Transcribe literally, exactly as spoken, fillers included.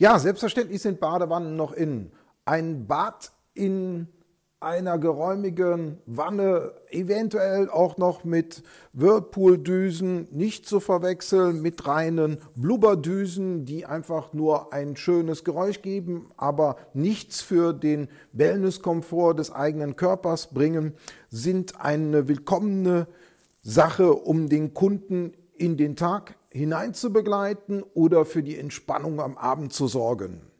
Ja, selbstverständlich sind Badewannen noch in. Ein Bad in einer geräumigen Wanne, eventuell auch noch mit Whirlpool-Düsen, nicht zu verwechseln mit reinen Blubberdüsen, die einfach nur ein schönes Geräusch geben, aber nichts für den Wellnesskomfort des eigenen Körpers bringen, sind eine willkommene Sache, um den Kunden in den Tag hinein zu begleiten oder für die Entspannung am Abend zu sorgen.